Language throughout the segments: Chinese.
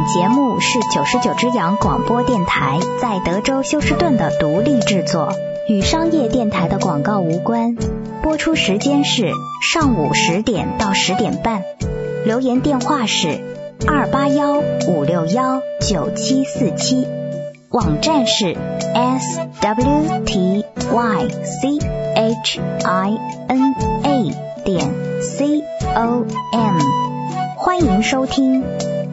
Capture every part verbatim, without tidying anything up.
节目是九十九只羊广播电台在德州休斯顿的独立制作，与商业电台的广告无关。播出时间是上午十点到十点半。留言电话是二八幺五六幺九七四七。网站是 s w t y c h i n a 点 c o m。欢迎收听。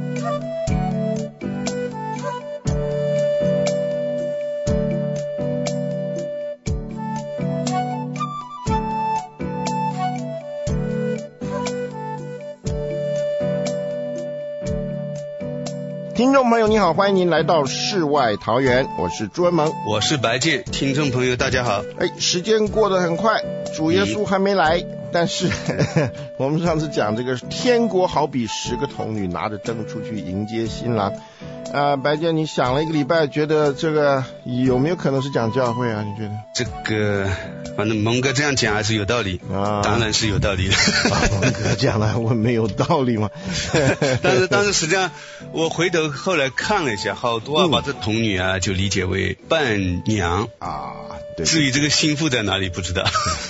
听众朋友你好，欢迎您来到世外桃源，我是朱文萌， 我是白介。听众朋友大家好。 哎，时间过得很快，主耶稣还没来，嗯、但是呵呵我们上次讲这个天国好比十个童女拿着灯出去迎接新郎。啊，白介，你想了一个礼拜，觉得这个有没有可能是讲教会啊？你觉得？ 这个反正蒙哥这样讲还是有道理啊，当然是有道理的。 啊、蒙哥讲了，我没有道理吗？ 但是但是实际上，我回头后来看了一下，好多啊把这童女啊就理解为伴娘啊。对， 至于这个心腹在哪里不知道。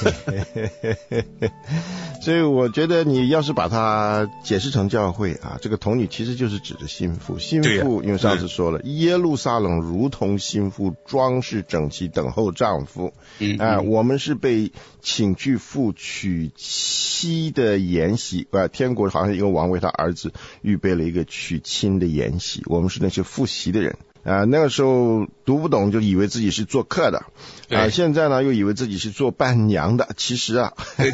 所以我觉得你要是把它解释成教会啊，这个童女其实就是指着心腹。心腹、啊、因为上次说了、嗯、耶路撒冷如同心腹，装饰整齐等候丈夫。嗯啊、呃，我们是被请去赴娶妻的筵席啊，天国好像一个王为他儿子预备了一个娶亲的筵席，我们是那些赴席的人。啊、呃，那个时候读不懂就以为自己是做客的，啊、呃，现在呢又以为自己是做伴娘的，其实啊，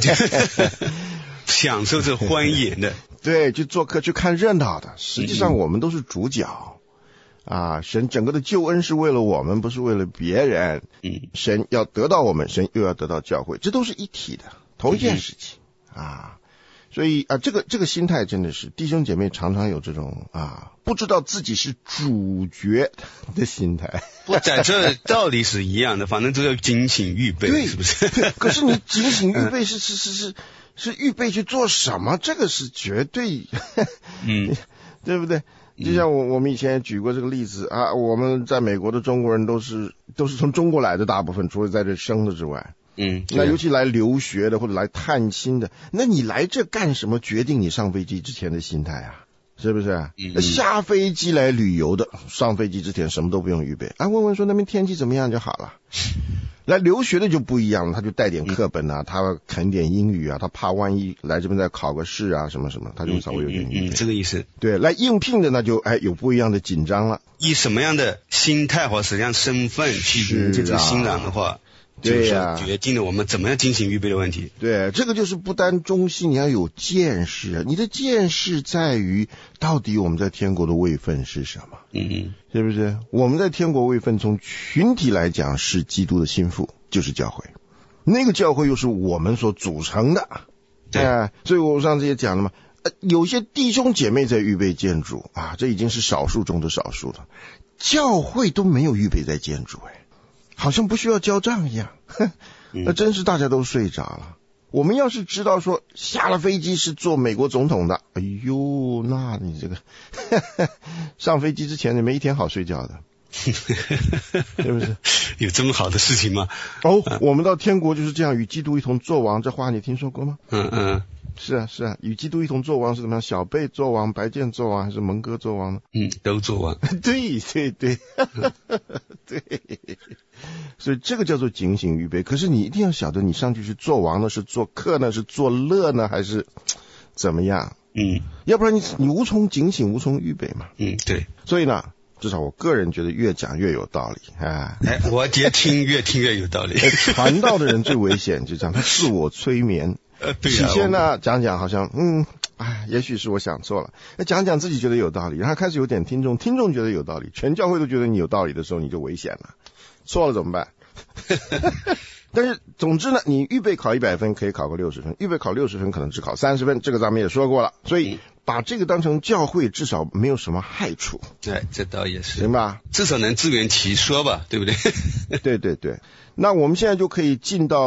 享受这欢颜的， 对，去做客去看热闹的，实际上我们都是主角，啊，神整个的救恩是为了我们，不是为了别人，嗯，神要得到我们，神又要得到教会，这都是一体的，同一件事情，嗯、啊。所以啊，这个这个心态真的是弟兄姐妹常常有这种啊，不知道自己是主角的心态。 不，在这道理是一样的，反正都要警醒预备， 对， 是不是？ 可是你警醒预备是是是是是预备去做什么？这个是绝对，嗯，对不对？就像我我们以前也举过这个例子啊，我们在美国的中国人都是都是从中国来的，大部分除了在这生的之外。嗯，那尤其来留学的或者来探亲的，那你来这干什么？决定你上飞机之前的心态啊，是不是？嗯，下飞机来旅游的，上飞机之前什么都不用预备，啊，问问说那边天气怎么样就好了。来留学的就不一样了，他就带点课本啊，他啃点英语啊，他怕万一来这边再考个试啊什么什么，他就稍微有点预备。 嗯，这个意思。对， 来应聘的那就哎有不一样的紧张了。 以什么样的心态或什么样的身份去迎接这个新郎的话？对呀、啊，决定了我们怎么样进行预备的问题。 对，这个就是不单忠心，你要有见识。你的见识在于，到底我们在天国的位分是什么？嗯嗯，是不是？我们在天国位分，从群体来讲是基督的心腹，就是教会。那个教会又是我们所组成的。对、呃，所以我上次也讲了嘛，呃，有些弟兄姐妹在预备建筑啊，这已经是少数中的少数了。教会都没有预备在建筑，哎。好像不需要交账一样，那真是大家都睡着了。我们要是知道说下了飞机是做美国总统的，哎呦，那你这个上飞机之前你没一天好睡觉的，是不是？ 有这么好的事情吗？ 哦，啊、我们到天国就是这样，与基督一同作王，这话你听说过吗？嗯嗯。是啊是啊，与基督一同作王是怎么样？小贝作王，白健作王，还是蒙哥作王呢？ 嗯，都作王。 对对对，对，所以这个叫做警醒预备。可是你一定要晓得，你上去是做王呢，是做客呢，是做乐呢，还是怎么样？嗯，要不然你你无从警醒，无从预备嘛。 嗯，对。 所以呢，至少我个人觉得越讲越有道理啊！ 哎，我越听越听越有道理。 传道的人最危险，就这样，他自我催眠。 呃，对起先呢，讲讲好像，嗯，哎，也许是我想错了。讲讲自己觉得有道理，然后开始有点听众，听众觉得有道理，全教会都觉得你有道理的时候，你就危险了。错了怎么办？但是总之呢，你预备考一百分可以考个六十分，预备考六十分可能只考三十分，这个咱们也说过了。所以把这个当成教会，至少没有什么害处。 对，这倒也是， 行吧？ 至少能自圆其说吧，对不对？ 对对对。那我们现在就可以进到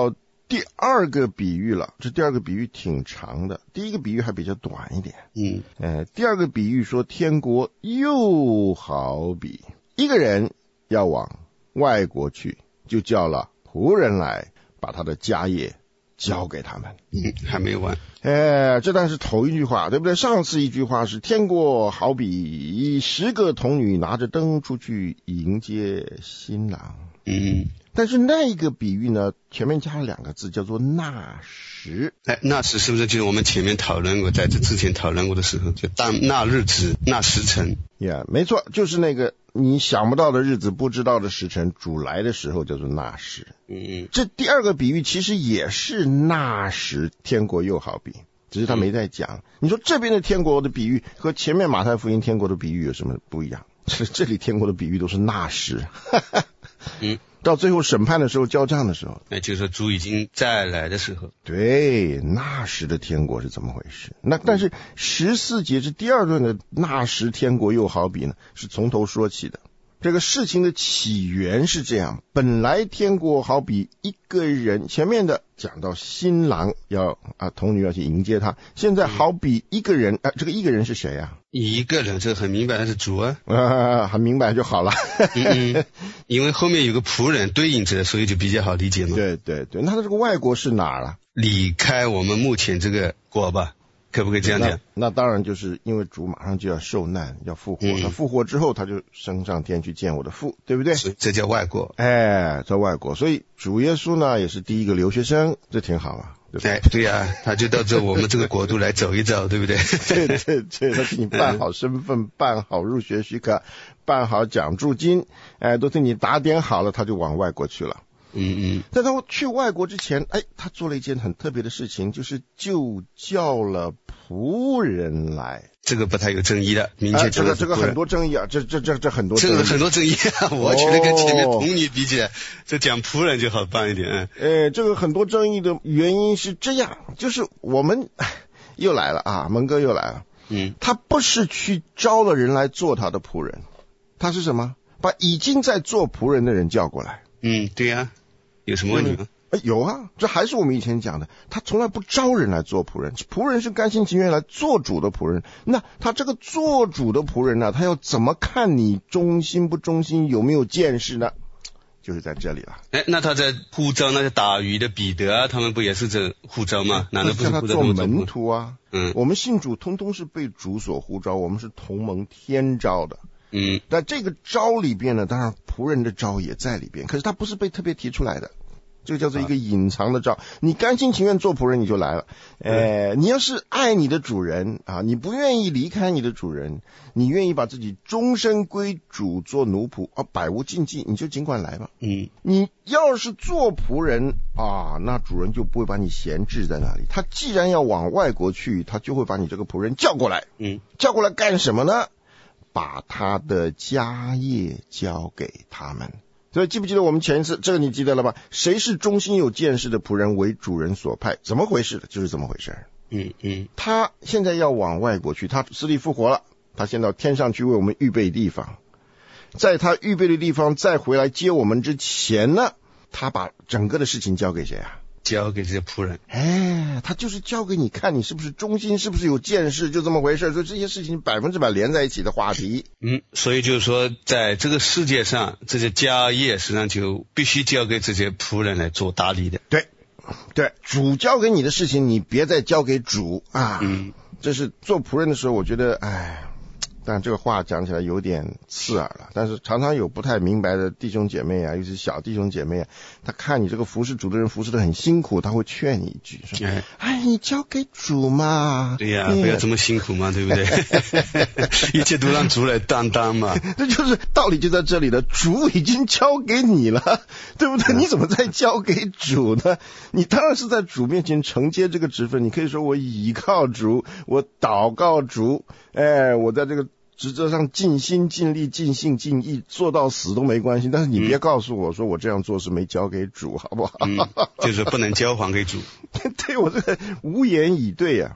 第二个比喻了，这第二个比喻挺长的，第一个比喻还比较短一点。 嗯， 呃，第二个比喻说天国又好比一个人要往外国去，就叫了仆人来，把他的家业交给他们。 嗯，还没完。 哎，这当然是头一句话，对不对？上次一句话是天国好比十个童女拿着灯出去迎接新郎。 嗯， 但是那个比喻呢，前面加了两个字，叫做那时。 哎，那时是不是就是我们前面讨论过，在这之前讨论过的时候，就当那日子、那时辰？ 呀、yeah, 没错，就是那个你想不到的日子、不知道的时辰，主来的时候叫做那时。 嗯嗯， 这第二个比喻其实也是那时天国又好比，只是他没在讲。嗯、你说这边的天国的比喻和前面马太福音天国的比喻有什么不一样？这这里天国的比喻都是那时。 嗯， 到最后审判的时候、交账的时候， 那就是说主已经再来的时候。 对，那时的天国是怎么回事？那但是十四节是第二段的那时天国又好比呢，是从头说起的。这个事情的起源是这样，本来天国好比一个人，前面的讲到新郎要啊童女要去迎接他，现在好比一个人啊，这个一个人是谁啊？ 一个人，这个很明白，那是主啊， 啊，很明白就好了。 嗯嗯，因为后面有个仆人对应着，所以就比较好理解嘛。 对对对，那他这个外国是哪儿啊？ 离开我们目前这个国吧。可不可以这样讲？ 那, 那当然就是因为主马上就要受难，要复活。嗯、他复活之后，他就升上天去见我的父，对不对？ 所以这叫外国。 哎，在外国，所以主耶稣呢也是第一个留学生，这挺好啊。对哎，对呀、啊，他就到这我们这个国度来走一走，对不对？ 对对对，他替你办好身份，办好入学许可，办好奖助金，哎，都替你打点好了，他就往外国去了。 嗯嗯， 在他去外国之前，哎，他做了一件很特别的事情，就是就叫了仆人来。 这个不太有争议的，明确、 啊、这个这个很多争议啊，这这这这很多争议， 这个很多争议啊。我觉得跟前面童女比起来，这讲仆人就好办一点。 呃，这个很多争议的原因是这样，就是我们又来了啊，蒙哥又来了。 嗯， 他不是去招了人来做他的仆人，他是什么？把已经在做仆人的人叫过来。 嗯，对呀、啊。有什么问题吗？ 嗯、有啊，这还是我们以前讲的，他从来不招人来做仆人，仆人是甘心情愿来做主的仆人。那他这个做主的仆人呢，他要怎么看你忠心不忠心，有没有见识呢？就是在这里了。 哎，那他在呼召那些打鱼的彼得啊，他们不也是这呼召吗？难道不是呼召做门徒啊？ 嗯， 我们信主通通是被主所呼召，我们是同蒙天召的。 嗯， 在这个招里边呢，当然仆人的招也在里边，可是他不是被特别提出来的，这个叫做一个隐藏的招。啊、你甘心情愿做仆人，你就来了。呃，你要是爱你的主人啊，你不愿意离开你的主人，你愿意把自己终身归主做奴仆啊，百无禁忌，你就尽管来吧。 嗯， 你要是做仆人啊，那主人就不会把你闲置在那里。他既然要往外国去，他就会把你这个仆人叫过来。 嗯， 叫过来干什么呢？把他的家业交给他们。所以记不记得我们前一次这个你记得了吧？谁是忠心有见识的仆人为主人所派？怎么回事的？就是这么回事。 嗯嗯， 他现在要往外国去，他死里复活了，他先到天上去为我们预备地方，在他预备的地方再回来接我们之前呢，他把整个的事情交给谁啊？ 交给这些仆人。 哎，他就是交给你看你是不是忠心，是不是有见识，就这么回事。所以这些事情百分之百连在一起的话题。 嗯，所以就是说在这个世界上，这些家业实际上就必须交给这些仆人来做打理的。 对对，主交给你的事情你别再交给主啊。 嗯， 这是做仆人的时候我觉得哎，但这个话讲起来有点刺耳了，但是常常有不太明白的弟兄姐妹啊，尤其是小弟兄姐妹啊，他看你这个服侍主的人服侍得很辛苦，他会劝你一句说，哎，哎你交给主嘛。 对呀、啊，不要这么辛苦嘛，对不对？一切都让主来担当嘛。 这就是道理就在这里了，主已经交给你了，对不对？你怎么再交给主呢？你当然是在主面前承接这个职分，你可以说我倚靠主，我祷告主，哎，我在这个职责上尽心尽力尽性尽意做到死都没关系，但是你别告诉我说我这样做是没交给主，好不好？ 嗯，就是不能交还给主。 对，我这个无言以对啊。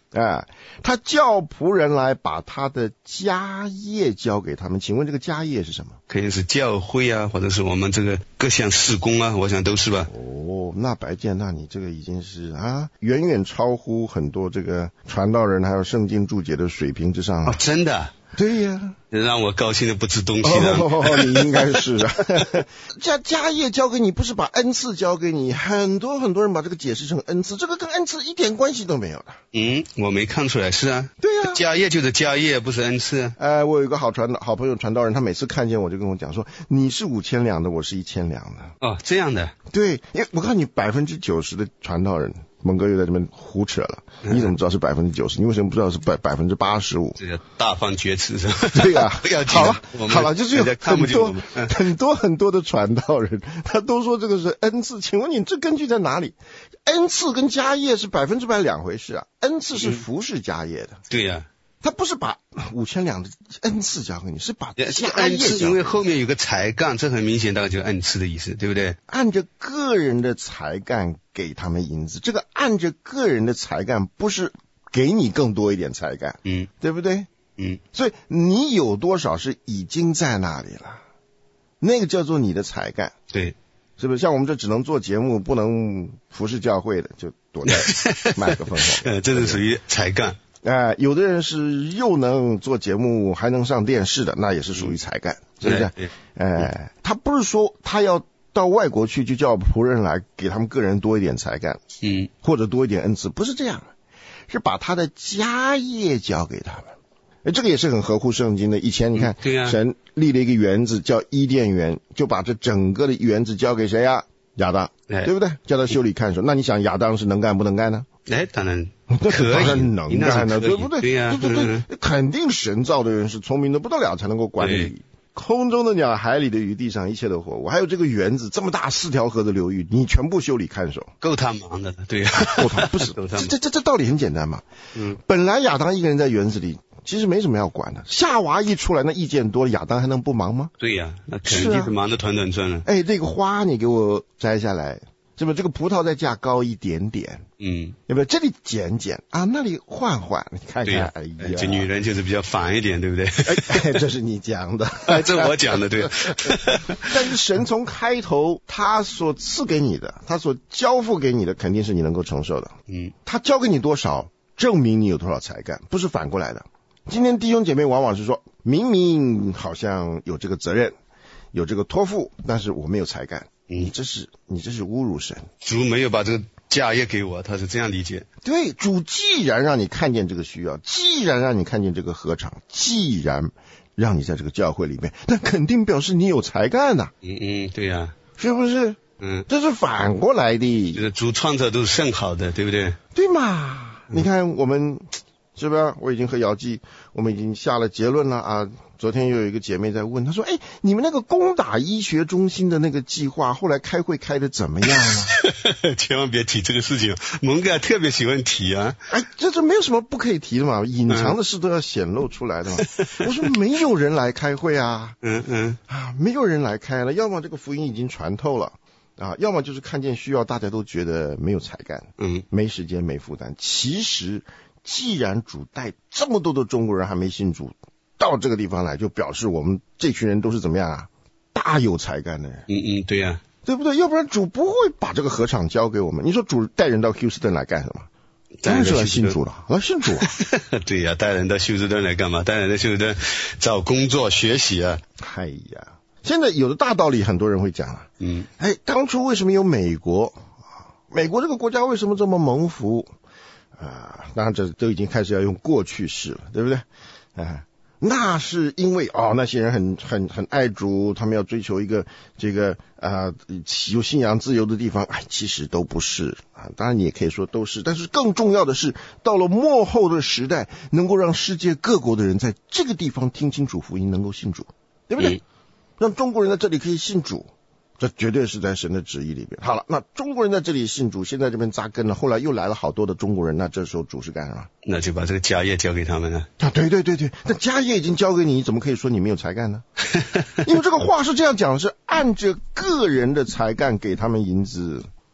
啊，他叫仆人来把他的家业交给他们。请问这个家业是什么？ 肯定是教会啊，或者是我们这个各项事工啊，我想都是吧。 哦，那白健，那你这个已经是啊，远远超乎很多这个传道人还有圣经注解的水平之上啊。 哦，真的？ 对呀， 让我高兴的不知东西了。 哦，你应该是啊。家家业交给你，不是把恩赐交给你。很多很多人把这个解释成恩赐，这个跟恩赐一点关系都没有的。 嗯，我没看出来，是啊。 对呀、啊， 家业就是家业，不是恩赐啊。 呃，我有一个好传好朋友传道人，他每次看见我就跟我讲说，你是五千两的，我是一千两的。 哦，这样的。 对，因为我告诉你，百分之九十的传道人。蒙哥又在这边胡扯了，你怎么知道是百分之九十？你为什么不知道是百百分之八十五？ 这叫大放厥词是吧？ 对呀、啊，好了好了，就是有很多很多很多的传道人，他都说这个是恩赐。请问你这根据在哪里？恩赐跟家业是百分之百两回事啊！恩赐是服侍家业的。 嗯、对呀、啊。 他不是把五千两的恩赐交给你，是把家业恩赐，因为后面有个才干，这很明显，大概就是恩赐的意思，对不对？ 按着个人的才干给他们银子，这个按着个人的才干，不是给你更多一点才干， 嗯， 对不对？ 嗯， 所以你有多少是已经在那里了，那个叫做你的才干， 对， 是不是？像我们这只能做节目，不能服侍教会的，就躲在麦克风后， 呃，这是属于才干。 哎、呃，有的人是又能做节目还能上电视的，那也是属于才干，是不是？哎、呃，他不是说他要到外国去就叫仆人来给他们个人多一点才干， 嗯， 或者多一点恩赐，不是这样，是把他的家业交给他们。哎，这个也是很合乎圣经的。以前你看， 嗯、对啊， 神立了一个园子叫伊甸园，就把这整个的园子交给谁呀、啊？亚当， 哎、 对不对？叫他修理看守。那你想亚当是能干不能干呢？ 哎，当然可以， 当然能干了，对不对？ 对呀、啊， 对对对， 嗯、 肯定神造的人是聪明的不得了，才能够管理空中的鸟、海里的鱼、地上一切的活物。还有这个园子这么大四条河的流域，你全部修理看守， 够他忙的，对呀、 啊，够他不是？这这这这道理很简单嘛。 嗯， 本来亚当一个人在园子里，其实没什么要管的。夏娃一出来，那意见多，亚当还能不忙吗？ 对呀、啊，那肯定是忙得团团转了。 哎，这个花你给我摘下来。是不是这个葡萄再价高一点点？ 嗯， 对不对？这里减减啊，那里换换，你看看， 呀哎呀， 这女人就是比较烦一点，对不对？ 哎，这是你讲的， 哎，这我讲的，对。 但是神从开头他所赐给你的，他所交付给你的，肯定是你能够承受的。 嗯， 他交给你多少，证明你有多少才干，不是反过来的。今天弟兄姐妹往往是说，明明好像有这个责任，有这个托付，但是我没有才干。你这是你这是侮辱神， 主没有把这个家业给我，他是这样理解。 对，主既然让你看见这个需要，既然让你看见这个合场，既然让你在这个教会里面，那肯定表示你有才干呐、啊。 嗯嗯，对呀、啊， 是不是？ 嗯， 这是反过来的。 就是主创造都是甚好的，对不对？ 对嘛？嗯、你看我们是不是？我已经和姚记，我们已经下了结论了啊。昨天又有一个姐妹在问，她说：“哎，你们那个攻打医学中心的那个计划，后来开会开的怎么样了？” 千万别提这个事情，蒙哥特别喜欢提啊。 哎，这这没有什么不可以提的嘛，隐藏的事都要显露出来的嘛。嗯、我说没有人来开会啊， 嗯嗯啊，没有人来开了，要么这个福音已经传透了啊，要么就是看见需要，大家都觉得没有才干， 嗯， 没时间，没负担。其实，既然主带这么多的中国人还没信主。到这个地方来，就表示我们这群人都是怎么样啊？大有才干的人。 嗯嗯，对呀、啊， 对不对？要不然主不会把这个合场交给我们。你说主带人到休斯顿来干什么？当然是来信主了，来信主啊！ 对呀、啊，带人到休斯顿来干嘛？带人到休斯顿找工作学习啊！ 哎呀，现在有的大道理，很多人会讲了。 嗯， 哎，当初为什么有美国？美国这个国家为什么这么蒙福啊？当然，这都已经开始要用过去式了，对不对？啊。那是因为哦，那些人很很很爱主，他们要追求一个这个啊、呃、有信仰自由的地方。哎，其实都不是啊，当然你也可以说都是，但是更重要的是，到了末后的时代，能够让世界各国的人在这个地方听清楚福音，能够信主，对不对？嗯、让中国人在这里可以信主。这绝对是在神的旨意里边。好了，那中国人在这里信主，现在这边扎根了，后来又来了好多的中国人，那这时候主是干什么？ 那就把这个家业交给他们了。 啊，对对对对，那家业已经交给你，怎么可以说你没有才干呢？因为这个话是这样讲，是按着个人的才干给他们银子，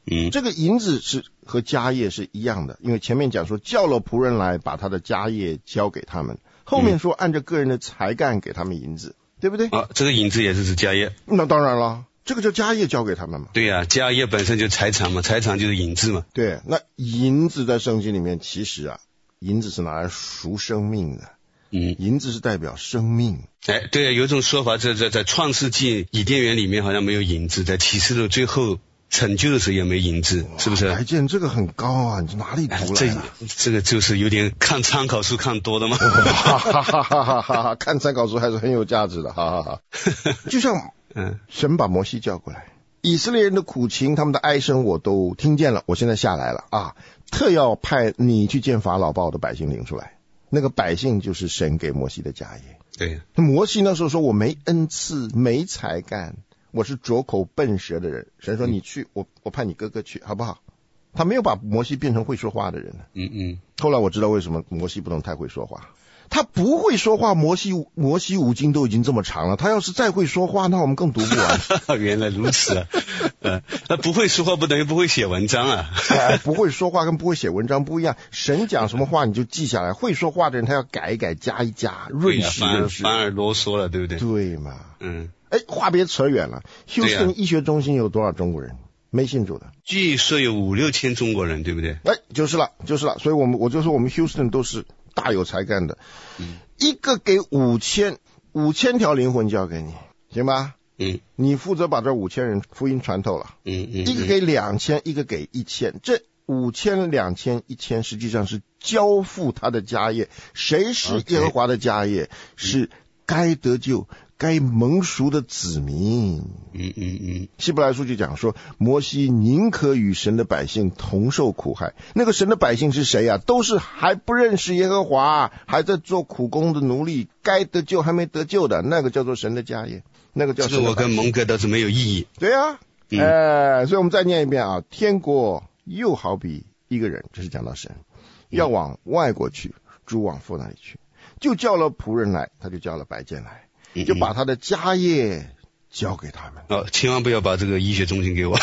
嗯， 这个银子是和家业是一样的，因为前面讲说叫了仆人来把他的家业交给他们，后面说按照个人的才干给他们银子，对不对？ 啊，这个银子也是指家业。 那当然了，这个叫家业交给他们嘛。 对呀、啊，家业本身就财产嘛，财产就是银子嘛。 对，那银子在圣经里面其实啊，银子是拿来赎生命的。 嗯， 银子是代表生命。 哎，对啊，有一种说法，在在在创世纪伊甸园里面好像没有银子，在启示录最后成就的时候也没银子，是不是？ 白剑这个很高啊，你哪里读来的、 哎、这这个就是有点看参考书看多的嘛。 哈哈哈哈哈哈！看参考书还是很有价值的，哈哈哈。就像嗯，神把摩西叫过来，以色列人的苦情，他们的哀声我都听见了，我现在下来了啊，特要派你去见法老，把我的百姓领出来。那个百姓就是神给摩西的家业。 对， 摩西那时候说我没恩赐，没才干，我是拙口笨舌的人。神说你去，我我派你哥哥去，好不好？他没有把摩西变成会说话的人。 嗯嗯。 后来我知道为什么摩西不能太会说话。他不会说话，摩西摩西五经都已经这么长了，他要是再会说话，那我们更读不完。 原来如此啊！呃，他不会说话不等于不会写文章啊。 哎，不会说话跟不会写文章不一样。神讲什么话你就记下来，会说话的人他要改一改，加一加，润饰润饰， 反而啰嗦了，对不对？ 对嘛？ 嗯。 哎，话别扯远了。Houston 医学中心有多少中国人？没信主的， 据说有五六千中国人，对不对？ 哎，就是了，就是了。所以我们我就说我们 Houston 都是大有才干的。嗯，一个给五千五千条灵魂交给你，行吧？ 嗯， 你负责把这五千人福音传透了。 嗯 嗯, 嗯， 一个给两千，一个给一千，这五千、两千、一千，实际上是交付他的家业。谁是耶和华的家业？ Okay. 是该得救、该蒙赎的子民。 嗯嗯嗯， 希伯来书就讲说，摩西宁可与神的百姓同受苦害。那个神的百姓是谁啊？都是还不认识耶和华，还在做苦工的奴隶，该得救还没得救的，那个叫做神的家业，那个叫神的百姓。 这个我跟蒙哥倒是没有异议。 对啊，嗯、哎，所以我们再念一遍啊，天国又好比一个人，这是讲到神要往外国去，主往父那里去，就叫了仆人来，他就叫了白剑来，就把他的家业交给他们。 哦，千万不要把这个医学中心给我。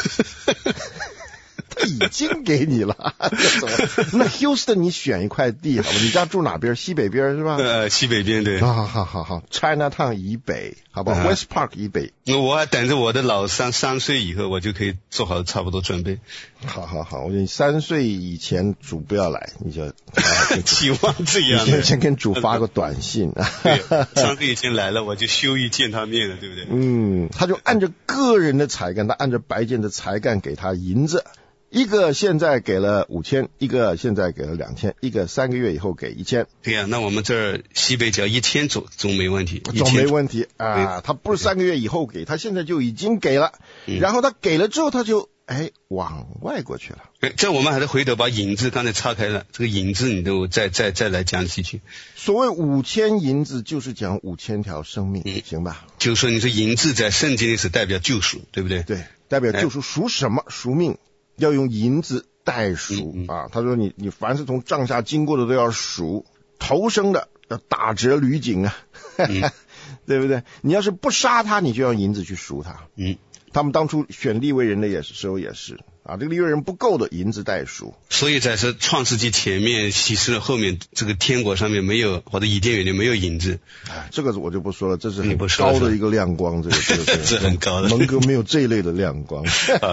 他已经给你了，那 Houston 你选一块地好吧？你家住哪边？西北边是吧？ 呃，西北边对。 好好好好 ，Chinatown 以北，好吧、啊、，West Park 以北。 那我还等着我的老三三岁以后，我就可以做好差不多准备。 好好好，我说你三岁以前主不要来，你就期望这样。 你先先跟主发个短信。 对，三岁以前来了，我就羞于见他面了，对不对？ 嗯，他就按着个人的才干，他按着白剑的才干给他银子。一个现在给了五千，一个现在给了两千，一个三个月以后给一千。 对呀、啊，那我们这儿西北只要一千总总没问题， 总没问题啊。他不是三个月以后给，他现在就已经给了，嗯、然后他给了之后，他就哎往外过去了。 哎，这我们还是回头把银子刚才岔开了，这个银子你都再再再来讲几句。 所谓五千银子，就是讲五千条生命，嗯、行吧？ 就是说你说银子在圣经里是代表救赎，对不对？ 对，代表救赎，赎什么？赎命。要用银子代赎、嗯嗯、啊！他说你你凡是从帐下经过的都要赎，头生的要打折履锦啊，嗯、对不对？你要是不杀他，你就要银子去赎他。嗯，他们当初选利未人的也是时候也是啊，这个利未人不够的，银子代赎。 所以在这创世纪前面、启示录后面，这个天国上面没有，或者伊甸园里没有银子。 哎，这个我就不说了，这是很高的一个亮光，这个这个是很高的。 蒙哥没有这一类的亮光。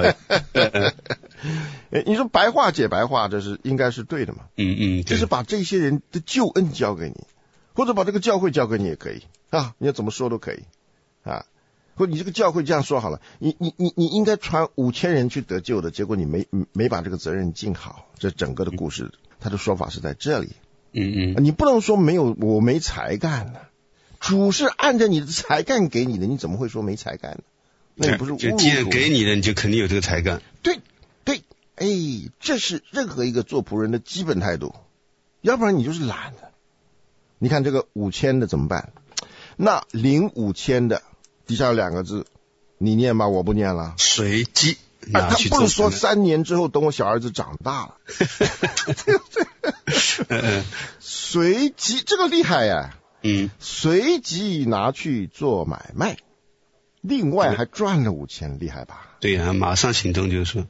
你说白话解白话，这是应该是对的嘛？ 嗯嗯， 就是把这些人的救恩交给你，或者把这个教会交给你也可以啊，你要怎么说都可以啊。或者你这个教会这样说好了，你你你你应该传五千人去得救的，结果你没没把这个责任尽好，这整个的故事，他的说法是在这里。 嗯嗯， 你不能说没有我没才干呢，主是按着你的才干给你的，你怎么会说没才干呢？那也不是侮辱主。 就既然给你的，你就肯定有这个才干。 对对，哎，这是任何一个做仆人的基本态度，要不然你就是懒的。你看这个五千的怎么办？那零五千的底下有两个字，你念吧，我不念了。 随机。 啊，他不是说三年之后等我小儿子长大了，随即这个厉害呀， 嗯， 随即拿去做买卖，另外还赚了五千，厉害吧？ 对呀、啊，马上行动就是说，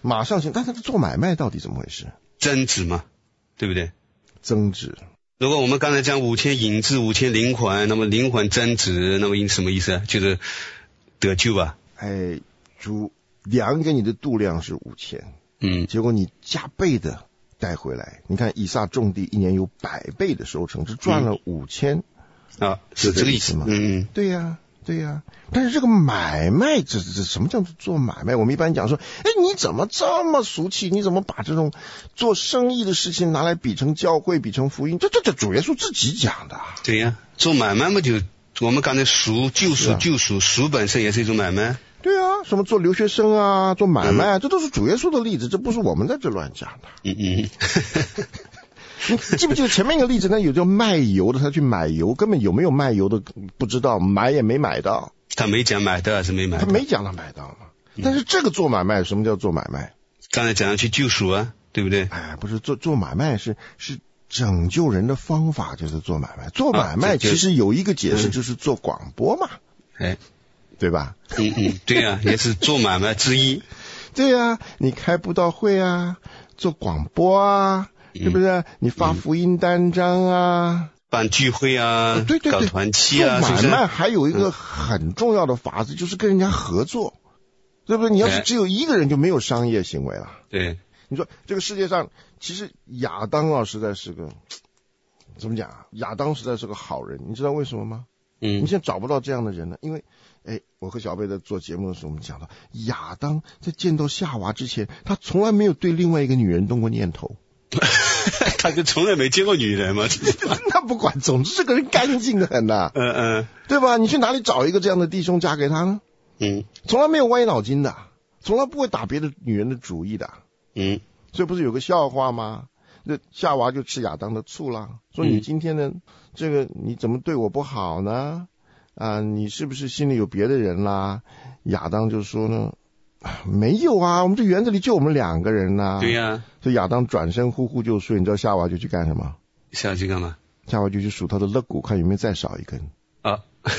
马上行，但是做买卖到底怎么回事？ 增值嘛，对不对？ 增值。 如果我们刚才讲五千引致五千灵魂，那么灵魂增值，那么因什么意思？就是得救吧？ 哎，主量给你的度量是五千， 嗯， 结果你加倍的带回来。你看以撒种地一年有百倍的收成，是赚了五千、 嗯、啊，是这个意思吗？嗯嗯， 对呀、啊。对呀、啊，但是这个买卖，这这什么叫做做买卖？我们一般讲说，哎，你怎么这么俗气？你怎么把这种做生意的事情拿来比成教会，比成福音？这这这主耶稣自己讲的。 对呀、啊，做买卖嘛，就我们刚才赎救赎救赎赎本身也是一种买卖。 对啊，什么做留学生啊，做买卖啊，嗯、这都是主耶稣的例子，这不是我们在这乱讲的。 嗯嗯。 你记不记得前面一个例子呢？有叫卖油的，他去买油，根本有没有卖油的不知道，买也没买到。 他没讲买到还是没买到？ 他没讲他买到嘛。但是这个做买卖，什么叫做买卖？ 刚才讲的去救赎啊，对不对？ 哎，不是做做买卖是是拯救人的方法，就是做买卖。做买卖其实有一个解释，就是做广播嘛， 哎、嗯， 对吧？ 嗯嗯，对啊，也是做买卖之一。 对啊，你开布道会啊，做广播啊。对不对？你发福音单张啊， 嗯、办聚会啊， 对对对， 搞团契啊， 做买卖还有一个很重要的法子，就是跟人家合作，对不对？你要是只有一个人，就没有商业行为了。 对， 你说这个世界上，其实亚当啊，实在是个怎么讲啊？亚当实在是个好人，你知道为什么吗？ 嗯， 你现在找不到这样的人了，因为。哎，我和小贝在做节目的时候，我们讲到亚当在见到夏娃之前，他从来没有对另外一个女人动过念头。 他就从来没见过女人嘛？ 那不管，总之这个人干净的很呐、啊。 嗯嗯， 对吧？你去哪里找一个这样的弟兄嫁给他呢？ 嗯， 从来没有歪脑筋的，从来不会打别的女人的主意的。 嗯， 所以不是有个笑话吗？那夏娃就吃亚当的醋啦，说你今天的、嗯、这个你怎么对我不好呢？啊，你是不是心里有别的人啦？亚当就说呢，没有啊，我们这园子里就我们两个人呐、啊。 对呀、啊。 所以亚当转身呼呼就睡，你知道夏娃就去干什么？ 夏娃去干嘛？ 夏娃就去数他的肋骨，看有没有再少一根。 啊。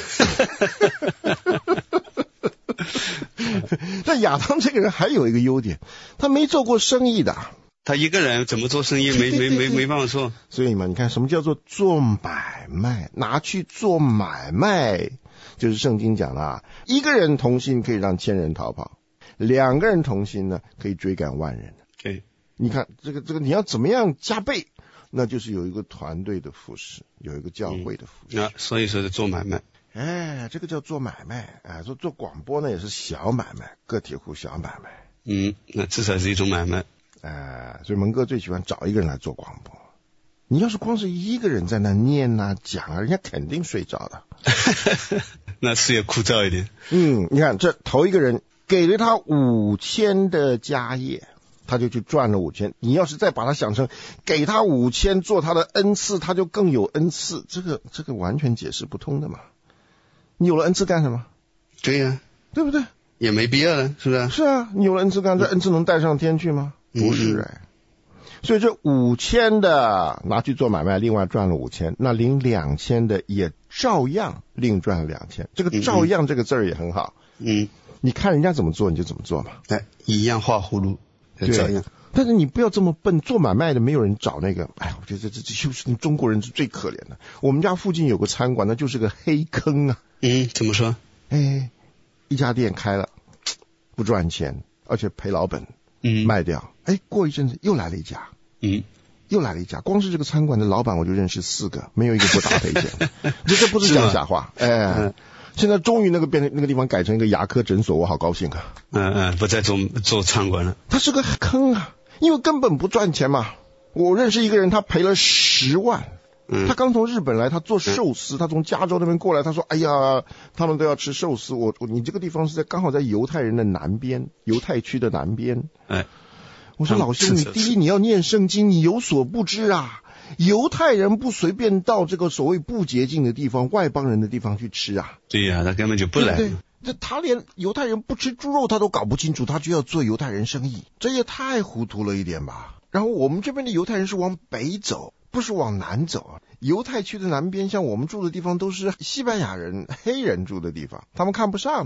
但亚当这个人还有一个优点，他没做过生意的。 他一个人怎么做生意？没没没没办法做。 所以嘛，你看什么叫做做买卖？拿去做买卖，就是圣经讲了，一个人同心可以让千人逃跑，两个人同心呢可以追赶万人。 对， 你看这个这个你要怎么样加倍？那就是有一个团队的服侍，有一个教会的服侍。 那、嗯啊、所以说是做买卖。 哎，这个叫做买卖。哎，做做广播呢也是小买卖，个体户小买卖。 嗯，那至少是一种买卖。 哎，所以蒙哥最喜欢找一个人来做广播。你要是光是一个人在那念啊讲啊，人家肯定睡着了。 那事业枯燥一点。 嗯，你看这头一个人给了他五千的家业，他就去赚了五千。你要是再把他想成给他五千做他的恩赐，他就更有恩赐，这个这个完全解释不通的嘛。你有了恩赐干什么？ 对呀、啊， 对不对？ 也没必要了，是不是？ 是啊，你有了恩赐干，这恩赐能带上天去吗？不是哎。所以这五千的拿去做买卖，另外赚了五千，那领两千的也照样另赚了两千。这个照样这个字儿也很好。 嗯， 你看人家怎么做你就怎么做嘛。 哎，一样画葫芦，照样。 但是你不要这么笨，做买卖的没有人找那个。哎，我觉得这这这就是中国人是最可怜的。我们家附近有个餐馆，那就是个黑坑啊。 嗯，怎么说？ 哎，一家店开了，不赚钱，而且赔老本。 嗯， 卖掉。哎，过一阵子又来了一家。 嗯， 又来了一家。光是这个餐馆的老板我就认识四个，没有一个不打赔钱。这这不是讲假话。哎、嗯，现在终于那个变那个地方改成一个牙科诊所，我好高兴啊。 嗯嗯，不再做做餐馆了。 它是个坑啊，因为根本不赚钱嘛。我认识一个人，他赔了十万。 嗯， 他刚从日本来，他做寿司，嗯、他从加州那边过来，他说：“哎呀，他们都要吃寿司，我我你这个地方是在刚好在犹太人的南边，犹太区的南边。” 哎， 我说老兄，你第一你要念圣经，你有所不知啊，犹太人不随便到这个所谓不洁净的地方、外邦人的地方去吃啊。 对呀、啊，他根本就不来。 对对，这他连犹太人不吃猪肉他都搞不清楚，他就要做犹太人生意，这也太糊涂了一点吧。然后我们这边的犹太人是往北走，不是往南走啊。犹太区的南边，像我们住的地方都是西班牙人、黑人住的地方，他们看不上的。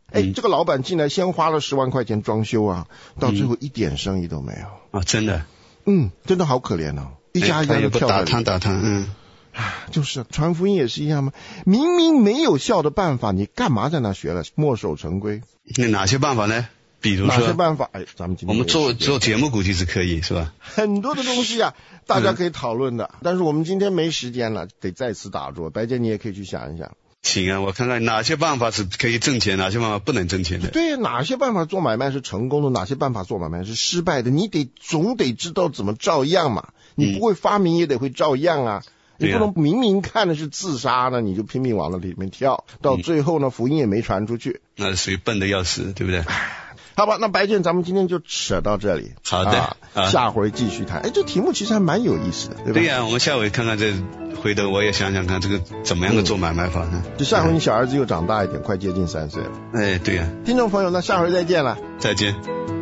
哎、嗯，这个老板进来先花了十万块钱装修啊，到最后一点生意都没有。 啊、嗯哦，真的。 嗯，真的好可怜哦，一家一家的跳打汤打汤，嗯。 就是传福音也是一样吗？明明没有效的办法，你干嘛在那学了？墨守成规。 那哪些办法呢？比如说哪些办法？哎，咱们今天我们做做节目估计是可以，是吧？ 很多的东西啊，大家可以讨论的、嗯，但是我们今天没时间了，得再次打住。白姐，你也可以去想一想。 行啊，我看看哪些办法是可以挣钱，哪些办法不能挣钱的。 对，哪些办法做买卖是成功的，哪些办法做买卖是失败的，你得总得知道怎么照样嘛。你不会发明也得会照样啊。嗯，你不能明明看的是自杀呢，你就拼命往那里面跳，到最后呢，福音也没传出去， 那属于笨的要死，对不对？ 好吧，那白健，咱们今天就扯到这里。 好的， 啊啊、下回继续谈。哎，这题目其实还蛮有意思的，对吧？ 对呀、啊，我们下回看看这，回头我也想想看这个怎么样的做买卖法呢？ 嗯、就下回你小儿子又长大一点，快接近三岁了。 哎，对呀、啊。 听众朋友，那下回再见了。 再见。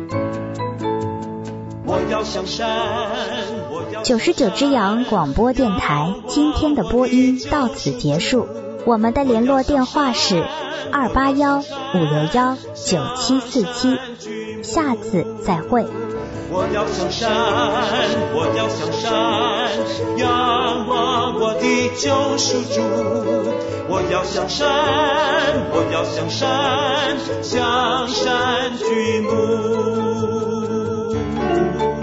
我要向山。 九十九只羊广播电台今天的播音到此结束，我们的联络电话是二八幺五六幺九七四七，下次再会。 我要向山，我要向山，仰望我的救赎主。我要向山，我要向山，向山举目。